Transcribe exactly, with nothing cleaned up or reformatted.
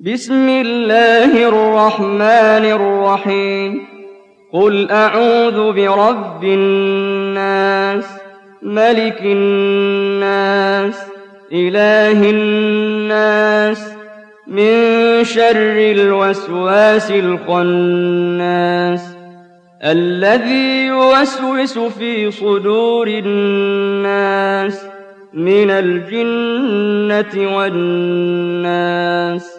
بسم الله الرحمن الرحيم قل أعوذ برب الناس ملك الناس إله الناس من شر الوسواس الخناس الذي يوسوس في صدور الناس من الجنة والناس